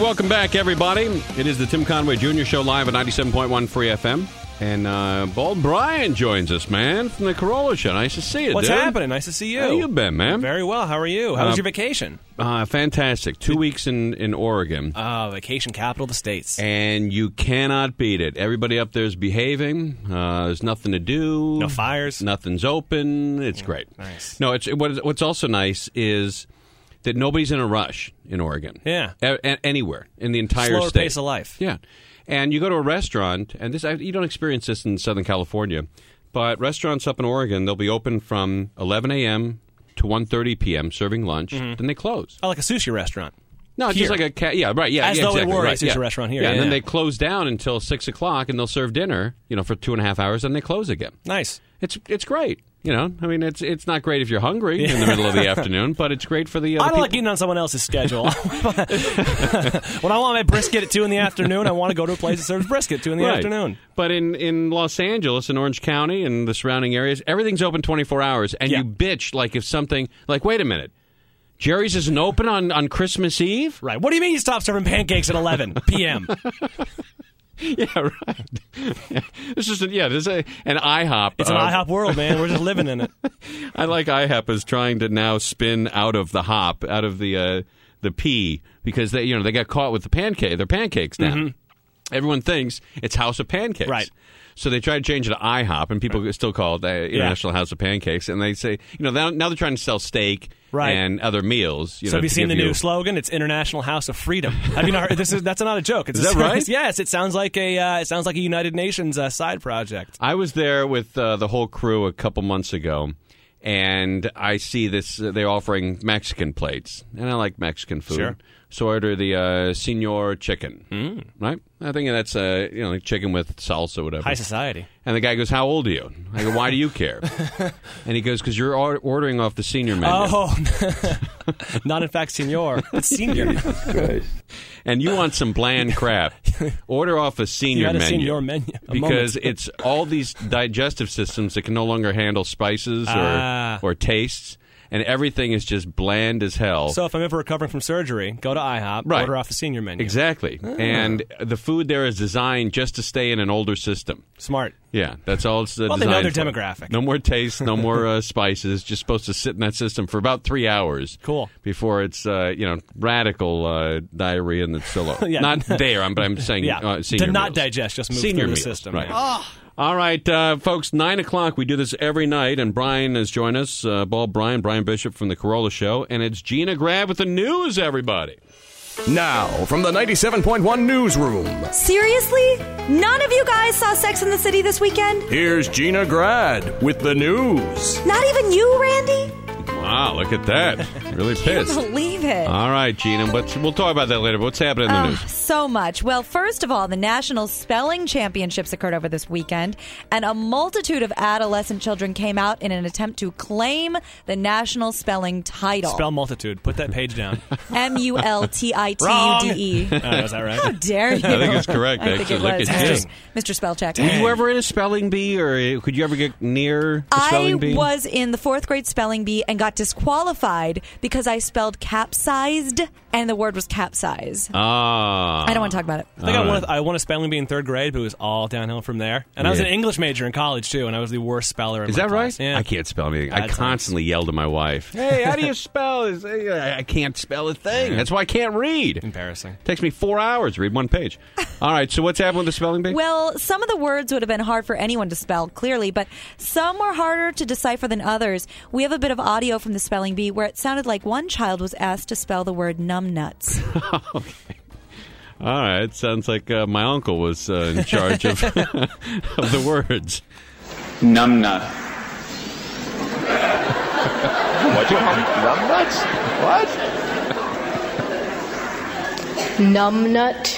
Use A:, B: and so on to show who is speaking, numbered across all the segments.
A: welcome back, everybody. It is the Tim Conway Jr. Show live at 97.1 Free FM. And Bald Brian joins us, man, from the Corolla Show. Nice to see you,
B: What's
A: dude.
B: happening? Nice to see you.
A: How you been, man?
B: Very well. How are you? How was your vacation?
A: Fantastic. 2 weeks in Oregon.
B: Vacation capital of the states.
A: And you cannot beat it. Everybody up there is behaving. There's nothing to do.
B: No fires.
A: Nothing's open. It's great.
B: Nice.
A: No, what's also nice is that nobody's in a rush in Oregon.
B: Yeah.
A: Anywhere in the entire
B: Slower
A: state.
B: pace of life.
A: Yeah. And you go to a restaurant, and you don't experience this in Southern California, but restaurants up in Oregon, they'll be open from 11 a.m. to 1:30 p.m. serving lunch, then they close.
B: Oh, like a sushi restaurant.
A: No, it's
B: Here.
A: just like a right, yeah,
B: As
A: yeah,
B: though
A: exactly,
B: it were
A: right,
B: a sushi
A: yeah.
B: restaurant here.
A: Yeah, and
B: Yeah.
A: then they close down until 6 o'clock, and they'll serve dinner, for 2.5 hours, and they close again.
B: Nice.
A: It's great. I mean, it's not great if you're hungry in the middle of the afternoon, but it's great for the
B: I don't
A: people.
B: like eating on someone else's schedule. When I want my brisket at 2 in the afternoon, I want to go to a place that serves brisket at 2 in the
A: Right.
B: afternoon.
A: But in Los Angeles, in Orange County, and the surrounding areas, everything's open 24 hours, and
B: Yeah.
A: you bitch like if something, like, wait a minute, Jerry's isn't open on Christmas Eve?
B: Right. What do you mean you stop serving pancakes at 11 p.m.?
A: Yeah, right. This is an IHOP.
B: It's an IHOP world, man. We're just living in it.
A: I like IHOP is trying to now spin out of the hop, out of the P, because they got caught with their pancakes now.
B: Mm-hmm.
A: Everyone thinks it's House of Pancakes.
B: Right.
A: So they try to change it to IHOP, and people still call it the International House of Pancakes. And they say, now they're trying to sell steak and other meals.
B: So have you seen the new slogan? It's International House of Freedom. Have you not heard? That's not a joke.
A: Is that right?
B: Yes, it sounds like a United Nations side project.
A: I was there with the whole crew a couple months ago, and I see this. They're offering Mexican plates, and I like Mexican food.
B: Sure.
A: So I order the Senor chicken, right? I think that's like chicken with salsa, or whatever.
B: High society.
A: And the guy goes, "How old are you?" I go, "Why do you care?" And he goes, "Because you're ordering off the senior menu."
B: Oh, not in fact, senor, but senior.
A: And you want some bland crap. Order off a senior
B: You had a
A: menu.
B: senior menu.
A: Because it's all these digestive systems that can no longer handle spices or tastes. And everything is just bland as hell.
B: So if I'm ever recovering from surgery, go to IHOP,
A: Right.
B: order off the senior menu.
A: Exactly. And the food there is designed just to stay in an older system.
B: Smart.
A: Yeah, that's all it's
B: Well,
A: designed
B: they know their
A: for.
B: demographic.
A: No more taste, no more spices. Just supposed to sit in that system for about 3 hours.
B: Cool.
A: Before it's radical diarrhea and it's still
B: Yeah.
A: not there. But I'm saying senior
B: to not
A: meals.
B: digest, just move
A: Senior
B: through the
A: meals,
B: system.
A: right.
B: Yeah.
A: All right, folks, 9 o'clock. We do this every night, and Brian has joined us, Bald Brian Bishop from the Corolla Show, and it's Gina Grab with the news, everybody.
C: Now, from the 97.1 newsroom,
D: Seriously? None of you guys saw Sex in the City this weekend?
C: here's Gina Grad with the news.
D: Not even you, Randy?
A: Wow, look at that. Really
D: Can't
A: pissed.
D: believe it.
A: All right, Gina, we'll talk about that later, but what's happening in the news?
D: So much. Well, first of all, the National Spelling Championships occurred over this weekend, and a multitude of adolescent children came out in an attempt to claim the national spelling title.
B: Spell multitude. Put that page down.
D: MULTITUDE.
B: Is that right?
D: How dare you?
A: I think it's correct,
D: I think
A: actually.
D: it
A: Look
D: was.
A: at you.
D: Mr. Spellcheck.
A: Were you ever in a spelling bee, or could you ever get near a
D: I
A: spelling bee?
D: was in the 4th grade spelling bee and got disqualified because I spelled capsized, and the word was capsize.
A: Ah.
D: I don't want to talk about it.
B: I think I won a spelling bee in 3rd grade, but it was all downhill from there. And I was an English major in college, too, and I was the worst speller in
A: Is
B: my
A: that
B: class.
A: right?
B: Yeah.
A: I can't spell anything. I
B: Bad times.
A: constantly yell to my wife, "Hey, how do you spell this?" I can't spell a thing. That's why I can't read.
B: Embarrassing.
A: Takes me 4 hours to read one page. All right, so what's happening with the spelling bee?
D: Well, some of the words would have been hard for anyone to spell, clearly, but some were harder to decipher than others. We have a bit of audio from the spelling bee where it sounded like one child was asked to spell the word numbnuts.
A: Okay. All right, sounds like my uncle was in charge of of the words.
E: Numbnut. What you call numbnuts? What?
F: Numbnut.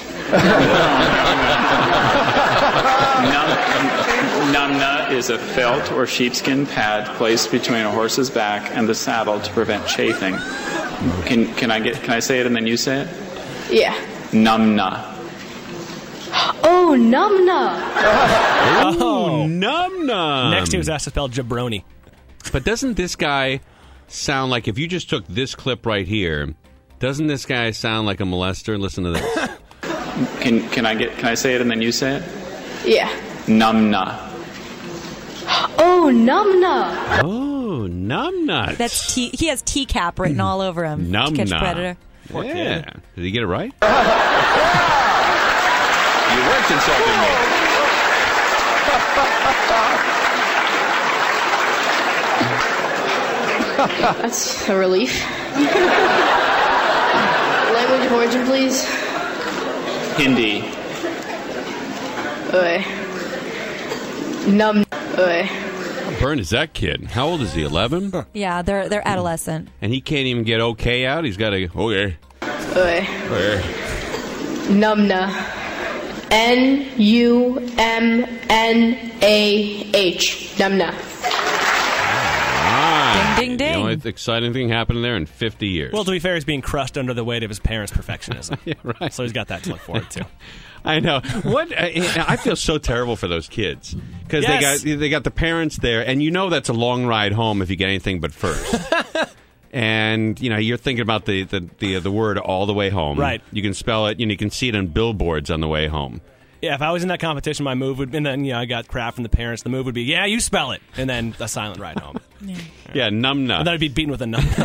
E: Numbnut is a felt or sheepskin pad placed between a horse's back and the saddle to prevent chafing. Can I say it and then you say it?
F: Yeah.
E: Numbnut.
F: Oh, numbnut.
A: Oh, num-num.
B: Next, he was asked to spell jabroni.
A: But doesn't this guy sound like if you just took this clip right here, Doesn't this guy sound like a molester? Listen to this.
E: Can I say it and then you say it?
F: Yeah.
E: Numna.
F: Oh, numna.
A: Oh, numbnuts.
D: That's he has TCAP written all over him. To catch
A: Numbnut.
D: Predator.
A: Yeah. Did he get it right?
G: You weren't insulting me.
F: That's a relief. Language of origin, please.
E: Hindi.
F: Oi. Num. Oi.
A: How burnt is that kid? How old is he, 11?
D: Yeah, they're adolescent.
A: And he can't even get okay out? He's got to, okay.
F: Oi.
A: Okay.
F: Numna. Numnah. Numna.
A: Ah,
D: Ding, ding, ding.
A: You know, it's exciting thing happening there in 50 years.
B: Well, to be fair, he's being crushed under the weight of his parents' perfectionism.
A: Yeah, right.
B: So he's got that to look forward to.
A: I know. I feel so terrible for those kids because
B: Yes.
A: they got the parents there, and you know that's a long ride home if you get anything but first. And you know you're thinking about the word all the way home.
B: Right.
A: You can spell it. You can see it on billboards on the way home.
B: Yeah, if I was in that competition, my move would, and then I got crap from the parents. The move would be, yeah, you spell it, and then a silent ride home.
A: Yeah, numbnut.
B: And then I'd be beaten with a numb.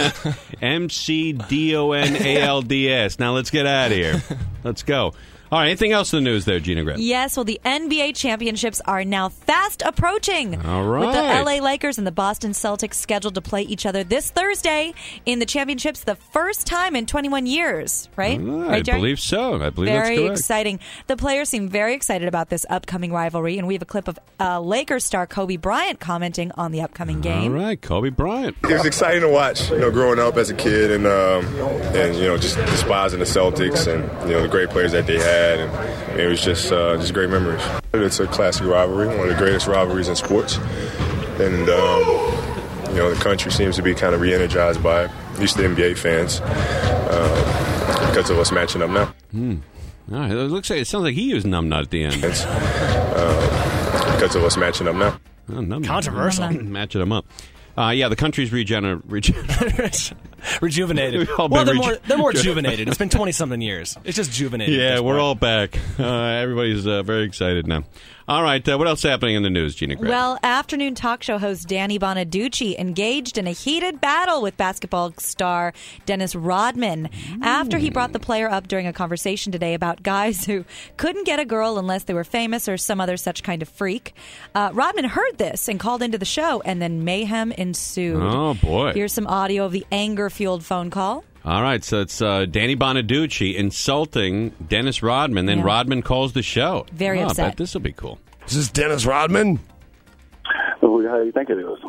A: MCDONALDS. Now let's get out of here. Let's go. All right, anything else in the news there, Gina Grant?
D: Yes, well, the NBA championships are now fast approaching.
A: All right.
D: With the LA Lakers and the Boston Celtics scheduled to play each other this Thursday in the championships, the first time in 21 years, right?
A: I
D: Right, Jerry?
A: believe so. I believe that's
D: Very
A: correct.
D: exciting. The players seem very excited about this upcoming rivalry, and we have a clip of Lakers star Kobe Bryant commenting on the upcoming game.
A: All right, Kobe Bryant.
H: It was exciting to watch, growing up as a kid and just despising the Celtics and, the great players that they had. And it was just great memories. It's a classic rivalry, one of the greatest rivalries in sports. And, the country seems to be kind of re-energized by it, at least the NBA fans, because of us matching up now.
A: All right, it sounds like he used numbnut at the end.
H: Because of us matching up now.
A: Oh, numbnut.
B: Controversial.
A: Matching them up. Yeah, the country's
B: Rejuvenated.
A: We've all
B: Well,
A: been
B: they're more rejuvenated. It's been 20-something years. It's just juvenated. at
A: Yeah,
B: this
A: we're
B: point.
A: all back. Everybody's very excited now. All right, what else is happening in the news, Gina Grant?
D: Well, afternoon talk show host Danny Bonaducci engaged in a heated battle with basketball star Dennis Rodman after he brought the player up during a conversation today about guys who couldn't get a girl unless they were famous or some other such kind of freak. Rodman heard this and called into the show, and then mayhem ensued.
A: Oh, boy.
D: Here's some audio of the anger-fueled phone call.
A: All right, so it's Danny Bonaducci insulting Dennis Rodman. Then
D: Yeah.
A: Rodman calls the show.
D: Very
A: I
D: upset.
A: bet this will be cool.
I: Is this Dennis Rodman?
J: How do you think it is?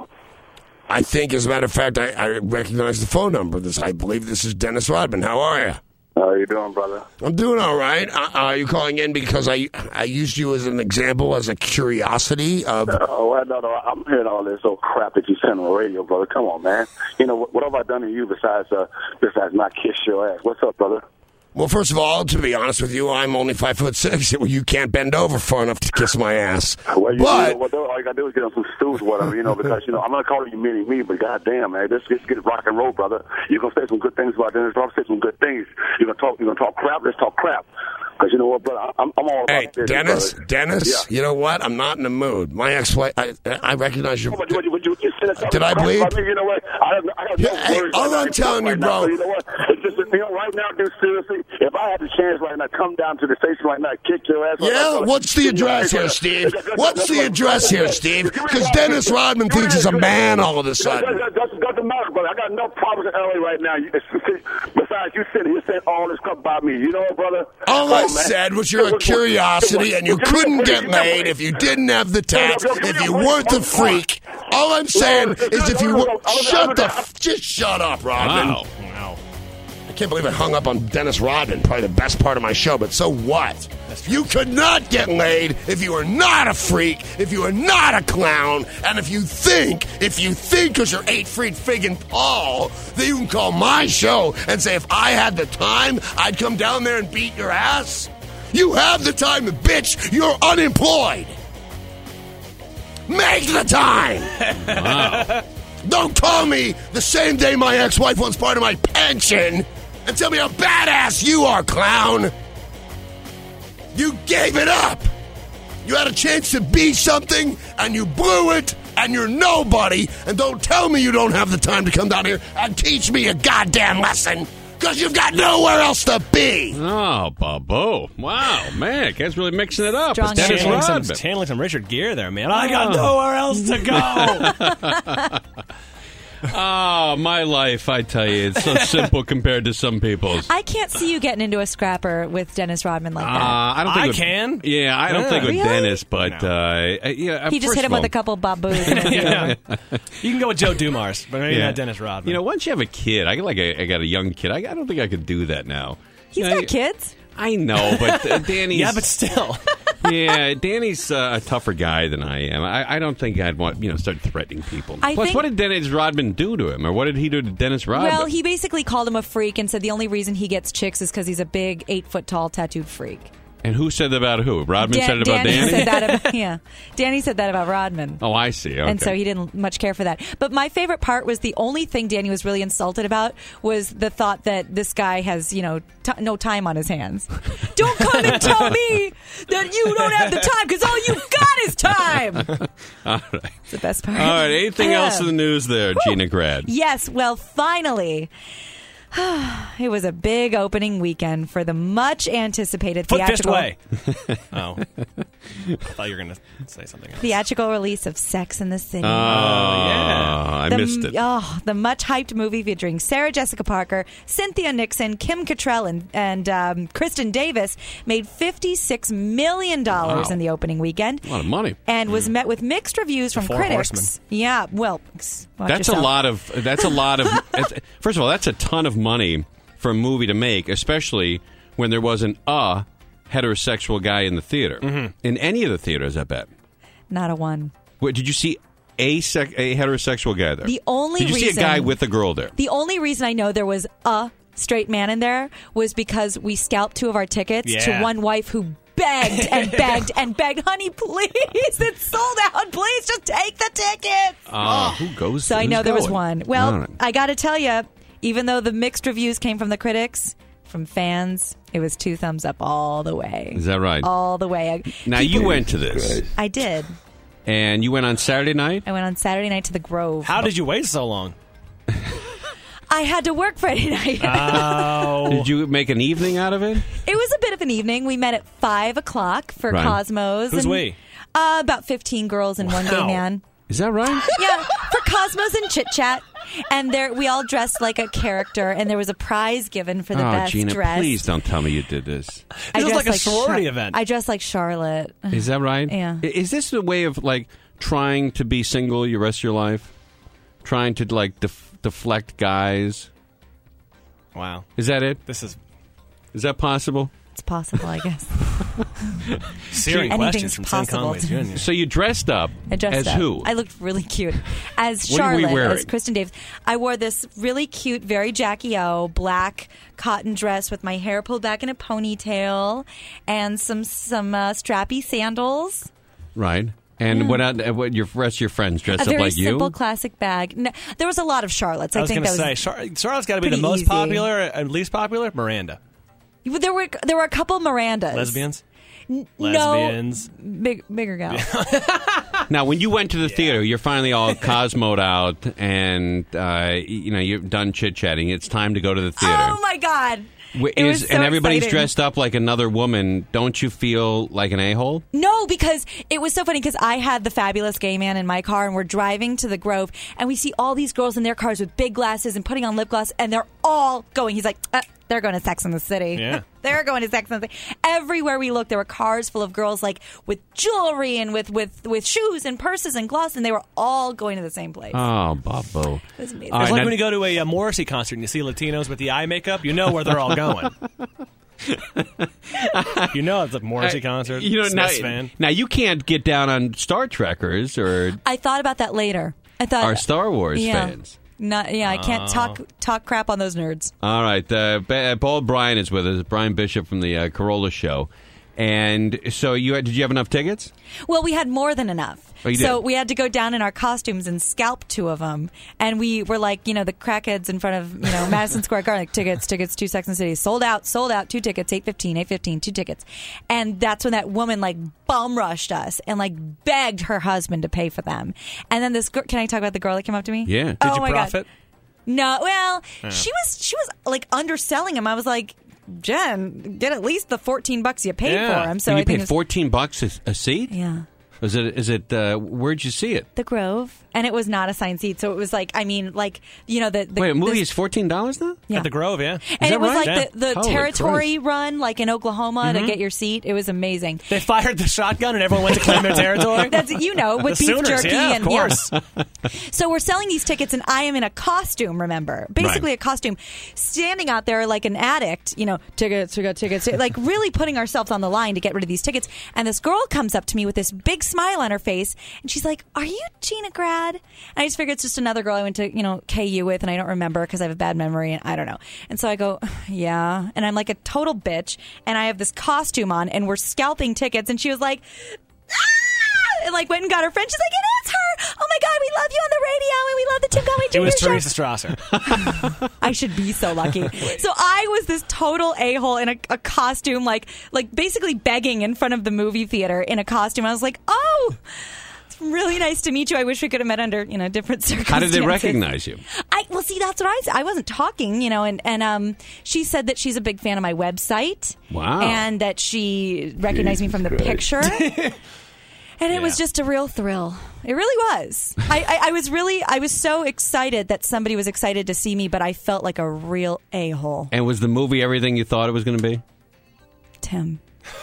I: I think, as a matter of fact, I recognize the phone number. I believe this is Dennis Rodman. How are you?
J: How are you doing, brother?
I: I'm doing all right. Are you calling in because I used you as an example, as a curiosity of...
J: No, I'm hearing all this old crap that you send on the radio, brother. Come on, man. What have I done to you besides not kiss your ass? What's up, brother?
I: Well, first of all, to be honest with you, I'm only 5'6". You can't bend over far enough to kiss my ass.
J: Well,
I: but
J: all you got to do is get on some stools or whatever, because, I'm not calling you mini-me, but goddamn, man, let's get rock and roll, brother. You're going to say some good things about Dennis. I'll say some good things. You're going to talk crap, let's talk crap. Because you know what, brother, I'm all about this.
I: Dennis,
J: brother.
I: Dennis,
J: Yeah.
I: You know what? I'm not in the mood. My ex-wife, I recognize your...
J: Would you
I: Did I bleed?
J: You know what? I have no words
I: all
J: right
I: I'm
J: now.
I: telling you,
J: Right now,
I: bro.
J: so you know what? It's just, right now, dude, seriously, if I had the chance right now, come down to the station right now, kick your ass.
I: Yeah, what's the address here, Steve? What's the address here, Steve? Because Dennis Rodman thinks he's a man all of a sudden.
J: Doesn't matter, brother. I got no problems in LA right now. Besides, you sitting here saying all this crap about me. You know what, brother?
I: All I said was you're a curiosity and you couldn't get laid if you didn't have the tats, if you weren't the freak. All I'm saying is if you were... Just shut up, Rodman.
A: Wow.
I: I can't believe I hung up on Dennis Rodman, probably the best part of my show, but so what? You could not get laid if you are not a freak, if you are not a clown, and if you think because you're 8 feet friggin' tall, that you can call my show and say if I had the time, I'd come down there and beat your ass? You have the time, bitch. You're unemployed. Make the time.
A: Wow.
I: Don't call me the same day my ex-wife wants part of my pension. and tell me how badass you are, clown. You gave it up. You had a chance to be something, and you blew it, and you're nobody. And don't tell me you don't have the time to come down here and teach me a goddamn lesson, because you've got nowhere else to be.
A: Oh, Bobo. Wow, man. Guy's really mixing it up.
D: Strong
A: Dennis Rodman.
B: Channeling some Richard Gere there, man. I got nowhere else to go.
A: Oh, my life, I tell you, it's so simple compared to some people's.
D: I can't see you getting into a scrapper with Dennis Rodman like that.
A: I don't think
B: I can.
A: Yeah, I don't think with
D: Really?
A: Dennis, but yeah,
D: He just hit him with a couple baboos.
B: Yeah. You can go with Joe Dumars, but maybe not Dennis Rodman.
A: You know, once you have a kid, I got a young kid. I don't think I could do that now.
D: He's got kids.
A: I know, but Danny's...
B: Yeah, but still.
A: Yeah, Danny's a tougher guy than I am. I don't think I'd want, start threatening people. Plus,
D: think-
A: what did Dennis Rodman do to him? Or what did he do to Dennis Rodman?
D: Well, he basically called him a freak and said the only reason he gets chicks is because he's a big 8-foot-tall tattooed freak.
A: And who said that about who? Rodman said it about Danny?
D: Said that about, Danny said that about Rodman.
A: Oh, I see. Okay.
D: And so he didn't much care for that. But my favorite part was the only thing Danny was really insulted about was the thought that this guy has, no time on his hands. Don't come and tell me that you don't have the time because all you got is time.
A: All right.
D: It's the best part.
A: All right. Anything else in the news there, Gina Grad?
D: Yes. Well, finally. It was a big opening weekend for the much anticipated
B: Foot Fist
D: theatrical.
B: Way. Oh, I thought you were going to say something else.
D: Theatrical release of Sex in the City.
A: Oh, yeah. I missed it.
D: Oh, the much hyped movie featuring Sarah Jessica Parker, Cynthia Nixon, Kim Cattrall, and Kristen Davis made $56 million in the opening weekend.
A: A lot of money.
D: And was met with mixed reviews from
B: Four
D: critics.
B: Horsemen.
D: Yeah, well, watch
A: That's
D: yourself.
A: a lot of. First of all, that's a ton of money for a movie to make, especially when there wasn't a heterosexual guy in the theater. Mm-hmm. In any of the theaters, I bet.
D: Not a one.
A: Wait, did you see a heterosexual guy there?
D: The only
A: did you see a guy with a girl there?
D: The only reason I know there was a straight man in there was because we scalped 2 of our tickets to one wife who begged and begged and begged, honey, please, it's sold out. Please just take the tickets.
A: Who goes?
D: So I know there was one. Well,
A: right.
D: I got to tell you, even though the mixed reviews came from the critics, from fans, it was 2 thumbs up all the way.
A: Is that right?
D: All the way.
A: Now, you went to this.
D: I did.
A: And you went on Saturday night?
D: I went on Saturday night to the Grove.
B: How did you wait so long?
D: I had to work Friday night.
B: Oh.
A: Did you make an evening out of it?
D: It was a bit of an evening. We met at 5 o'clock for
A: Right.
D: Cosmos.
B: Who's
D: and,
B: we?
D: About 15 girls and one gay
B: Wow.
D: man.
A: Is that right?
D: Yeah, for Cosmos and Chit Chat. And there, we all dressed like a character, and there was a prize given for the best
A: Gina,
D: dress.
A: please don't tell me you did this.
D: I
B: This was
D: dressed
B: like a sorority event.
D: I dressed like Charlotte.
A: Is that right?
D: Yeah.
A: Is this a way of, trying to be single the rest of your life? Trying to, deflect guys?
B: Wow.
A: Is that it?
B: This
A: Is that possible?
D: It's possible, I guess.
B: searing questions from Tim
D: possible.
B: Conway Jr.
A: So you dressed up
D: I dressed
A: as
D: up.
A: who?
D: I looked really cute. As
A: What were you
D: Charlotte,
A: wearing?
D: as Kristen Davis. I wore this really cute, very Jackie O, black cotton dress with my hair pulled back in a ponytail and some strappy sandals.
A: Right. And what your rest of your friends dressed
D: A
A: up
D: very
A: like you?
D: simple classic bag. No, there was a lot of Charlottes.
B: I was
D: think
B: going to
D: that
B: say, Charlotte's got to be the
D: pretty
B: most
D: easy.
B: popular and least popular. Miranda.
D: There were a couple Mirandas.
B: Lesbians?
D: Lesbians. No, bigger gal.
A: Now, when you went to the theater, you're finally all cosmoed out, and you've done chit chatting. It's time to go to the theater.
D: Oh my God! It was so
A: and everybody's
D: exciting.
A: dressed up like another woman. Don't you feel like an a-hole?
D: No, because it was so funny because I had the fabulous gay man in my car and we're driving to the Grove and we see all these girls in their cars with big glasses and putting on lip gloss and they're all going. He's like, they're going to Sex in the City.
B: Yeah.
D: They're going to Sex in the City. Everywhere we looked, there were cars full of girls like with jewelry and with shoes and purses and gloss and they were all going to the same place.
A: Oh, Bobo.
D: It was amazing.
A: All
B: It's
A: right,
B: like
A: now-
B: when you go to a Morrissey concert and you see Latinos with the eye makeup, you know where they're all going. You know it's a Morrissey concert. Smiths fan.
A: Now, you can't get down on Star Trekkers or
D: I thought about that later. I thought
A: our Star Wars fans.
D: I can't talk crap on those nerds.
A: All right. Paul Bryan is with us, Brian Bishop from the Corolla Show. And so did you have enough tickets?
D: Well, we had more than enough.
A: Oh, you
D: so
A: did?
D: we had to go down in our costumes and scalp 2 of them. And we were like, the crackheads in front of, Madison Square Garden, like, tickets, 2 Sex and the City. Sold out, 2 tickets, $8.15, 2 tickets. And that's when that woman, like, bum rushed us and, like, begged her husband to pay for them. And then this girl, can I talk about the girl that came up to me?
A: Yeah.
B: Did you profit?
D: No, well, she was like underselling him. I was like, Jen, get at least the $14 you paid for him. So
A: you
D: I think
A: paid $14 a seat?
D: Yeah.
A: Is it? Where'd you see it?
D: The Grove, and it was not assigned seat, so it was like, the
A: Wait, a movie is $14 now?
D: Yeah.
B: At the Grove, yeah.
D: And it was
A: right?
D: like the
A: Holy
D: territory
A: Christ.
D: run, like in Oklahoma, to get your seat. It was amazing.
B: They fired the shotgun and everyone went to claim their territory.
D: That's with
B: The
D: beef
B: Sooners,
D: jerky
B: yeah,
D: and
B: of course.
D: So we're selling these tickets, and I am in a costume. Remember, basically
A: Right.
D: a costume, standing out there like an addict. Tickets, like really putting ourselves on the line to get rid of these tickets. And this girl comes up to me with this big smile on her face, and she's like, "Are you Gina Grad?" And I just figured it's just another girl I went to KU with, and I don't remember because I have a bad memory, and I don't know. And so I go, "Yeah," and I'm like a total bitch, and I have this costume on, and we're scalping tickets, and she was like, "Ah!" and like went and got her friend. She's like, "It is her! Oh my God, we love you on the radio, and we love the Tim Conway Jr.
B: It was
D: show."
B: Teresa Strasser.
D: I should be so lucky. So I was this total a-hole in a costume, like basically begging in front of the movie theater in a costume. I was like, "Oh, it's really nice to meet you. I wish we could have met under different circumstances."
A: How did they recognize you?
D: Well, see, that's what I said. I wasn't talking, and she said that she's a big fan of my website.
A: Wow.
D: And that she recognized me from the picture. And it was just a real thrill. It really was. I was so excited that somebody was excited to see me, but I felt like a real a-hole.
A: And was the movie everything you thought it was going to be?
D: Tim,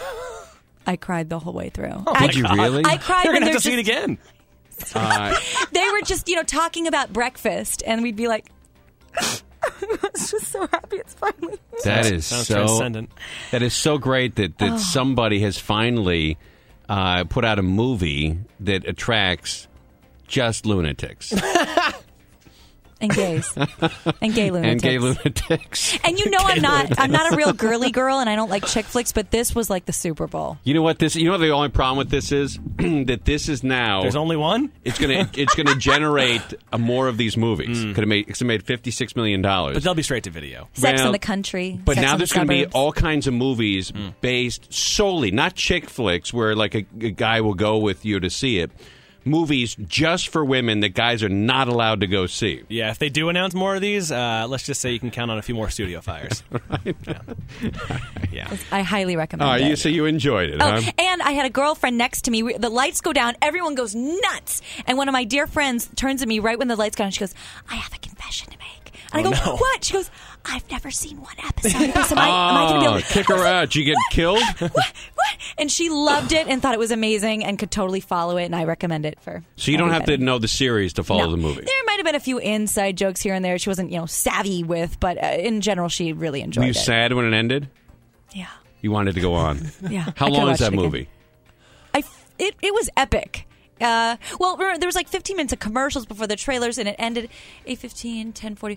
D: I cried the whole way through.
A: Did you really?
D: I cried.
B: You're
D: when
B: going to have
D: they're
B: to see it
D: just-
B: again.
D: They were just, talking about breakfast, and we'd be like, I was just so happy it's finally.
A: That is
B: Sounds
A: so.
B: transcendent.
A: That is so great that somebody has finally put out a movie that attracts just lunatics.
D: And gays. And gay lunatics.
A: And gay lunatics.
D: And I'm not a real girly girl, and I don't like chick flicks, but this was like the Super Bowl.
A: You know what the only problem with this is? That this is now.
B: There's only one?
A: It's gonna generate more of these movies. It's made $56 million.
B: But they'll be straight to video.
D: Sex in the Country.
A: But
D: Sex
A: now
D: in the
A: there's going to be
D: Suburbs.
A: all kinds of movies based solely, not chick flicks, where like a guy will go with you to see it. Movies just for women that guys are not allowed to go see.
B: Yeah, if they do announce more of these, let's just say you can count on a few more studio fires.
A: Right.
B: Yeah.
D: I highly recommend it.
A: So you enjoyed it,
D: Oh,
A: huh?
D: and I had a girlfriend next to me. The lights go down. Everyone goes nuts. And one of my dear friends turns at me right when the lights go down. She goes, "I have a confession to make." And I go,
B: no.
D: "What?" She goes, "I've never seen one episode of this. Am I going to be able to
A: kick her out. Did you get killed?
D: What? And she loved it and thought it was amazing and could totally follow it, and I recommend it for
A: So you don't have to
D: everybody.
A: know the series to follow
D: No.
A: the movie.
D: There might have been a few inside jokes here and there she wasn't, savvy with, but in general, she really enjoyed
A: Were you
D: it.
A: sad when it ended?
D: Yeah.
A: You wanted to go on.
D: Yeah.
A: How
D: I could
A: long
D: watch
A: is that
D: it again.
A: movie?
D: It was epic. Well, there was like 15 minutes of commercials before the trailers, and it ended 8:15, 10:40,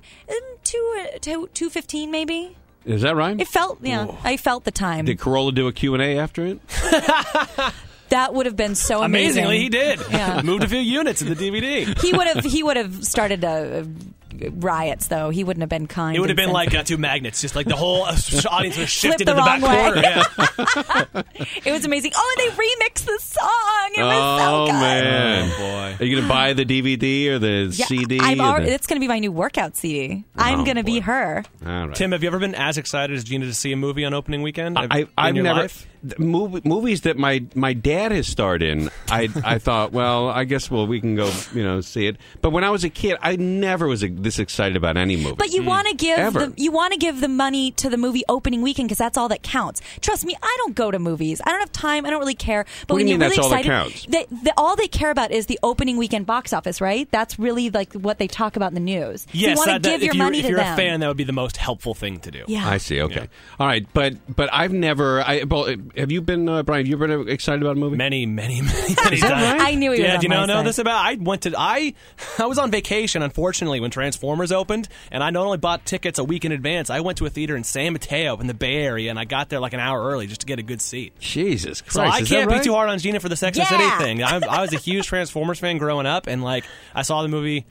D: 2:15 maybe.
A: Is that right?
D: It felt, I felt the time.
A: Did Corolla do a Q&A after it?
D: That would have been so amazing.
B: Amazingly, he did.
D: Yeah.
B: Moved a few units in the DVD.
D: He would have started riots, though. He wouldn't have been kind.
B: It would have
D: and
B: been like
D: sensitive.
B: two magnets, just like the whole audience was shifted
D: the
B: to the back
D: wrong
B: corner.
D: way.
B: Yeah.
D: It was amazing. Oh, and they remixed the song. It was so
A: Oh,
D: good.
A: man.
B: Oh, boy.
A: Are you going to buy the DVD or the
D: Yeah,
A: CD?
D: it's going to be my new workout CD. I'm going to be her.
A: All right.
B: Tim, have you ever been as excited as Gina to see a movie on opening weekend?
A: I've
B: your
A: never
B: life?
A: movies that my dad has starred in. I thought, well, I guess we can go see it. But when I was a kid, I never was this excited about any movie.
D: But you want to give
A: Ever.
D: the money to the movie opening weekend because that's all that counts. Trust me, I don't go to movies. I don't have time. I don't really care. But
A: What do
D: when
A: you mean
D: you're really
A: that's all that
D: excited,
A: counts?
D: all they care about is the opening weekend box office, right? That's really like what they talk about in the news.
B: Yes,
D: so you want to give your money
B: if
D: to
B: you're
D: them.
B: a fan, that would be the most helpful thing to do.
D: Yeah.
A: I see. Okay.
B: Yeah.
A: All right. But I've never. have you been, Brian? Have you been excited about a movie?
B: Many times.
D: I knew he was on
B: do you
D: my
B: know
D: side.
B: this about? I was on vacation, unfortunately, when Transformers opened, and I not only bought tickets a week in advance, I went to a theater in San Mateo in the Bay Area, and I got there like an hour early just to get a good seat.
A: Jesus Christ!
B: So I
A: is
B: can't
A: that
B: be
A: right?
B: too hard on Gina for the Sex and the City thing. I was a huge Transformers fan growing up, and like I saw the movie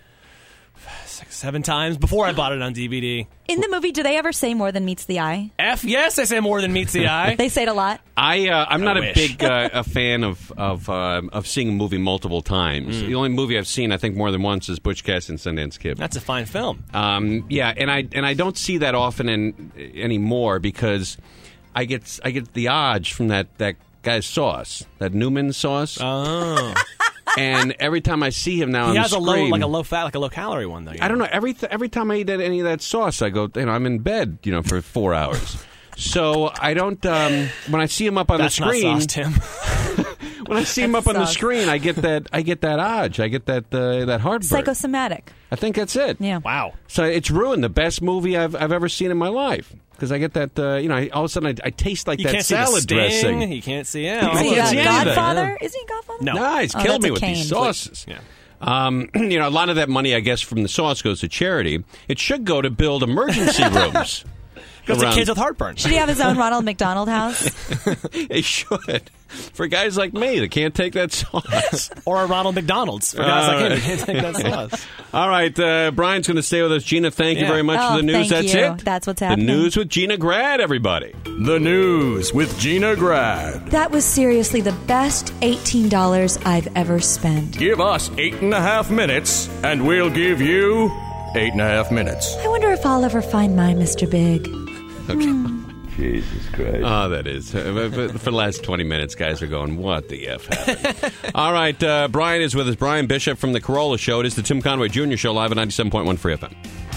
B: 6-7 times before I bought it on DVD.
D: In the movie, do they ever say more than meets the eye?
B: Yes, I say more than meets the eye.
D: They say it a lot.
A: I'm not a
B: wish.
A: big a fan of seeing a movie multiple times. The only movie I've seen, I think, more than once is Butch Cassidy and Sundance Kid.
B: That's a fine film.
A: Yeah, and I don't see that often anymore because I get the odds from that guy's sauce, that Newman sauce.
B: Oh.
A: And every time I see him now on
B: He
A: the
B: has
A: screen,
B: a low fat, like a low calorie one though.
A: I don't know. Every time I eat any of that sauce, I go, I'm in bed, for 4 hours. So I don't. When I see him up on
B: That's
A: the screen,
B: not sauce, Tim.
A: when I see him up on the screen, I get that urge. I get that heartburn.
D: Psychosomatic.
A: I think that's it.
D: Yeah.
B: Wow.
A: So it's ruined the best movie I've ever seen in my life because I get that. All of a sudden I taste like
B: You
A: that
B: can't see the
A: salad
B: sting.
A: dressing.
B: You can't see.
D: Is
B: Yeah.
D: he
A: can't see anything.
D: Godfather? Isn't he Godfather?
B: No.
A: Nah, he's
D: Oh,
A: killed
D: that's
A: me
D: a
A: with these
D: Kane.
A: sauces.
B: Yeah.
A: A lot of that money, I guess, from the sauce goes to charity. It should go to build emergency rooms.
B: Goes to
A: around-
B: kids with heartburn.
D: Should he have his own Ronald McDonald house?
A: They should. For guys like me that can't take that sauce.
B: Or a Ronald McDonald's. For guys like him,
A: right.
B: who can't take that sauce.
A: All right, Brian's going to stay with us. Gina, thank you
B: Yeah.
A: very much
D: Oh,
A: for the news.
D: thank
A: That's
D: you.
A: it.
D: That's what's happening.
A: The news with Gina Grad, everybody.
C: The news with Gina Grad.
K: That was seriously the best $18 I've ever spent.
C: Give us 8.5 minutes, and we'll give you 8.5 minutes.
K: I wonder if I'll ever find my Mr. Big.
A: Okay. Jesus Christ. Oh, that is. But for the last 20 minutes, guys are going, what the F happened? All right, Brian is with us. Brian Bishop from The Corolla Show. It is the Tim Conway Jr. Show live at 97.1 Free FM.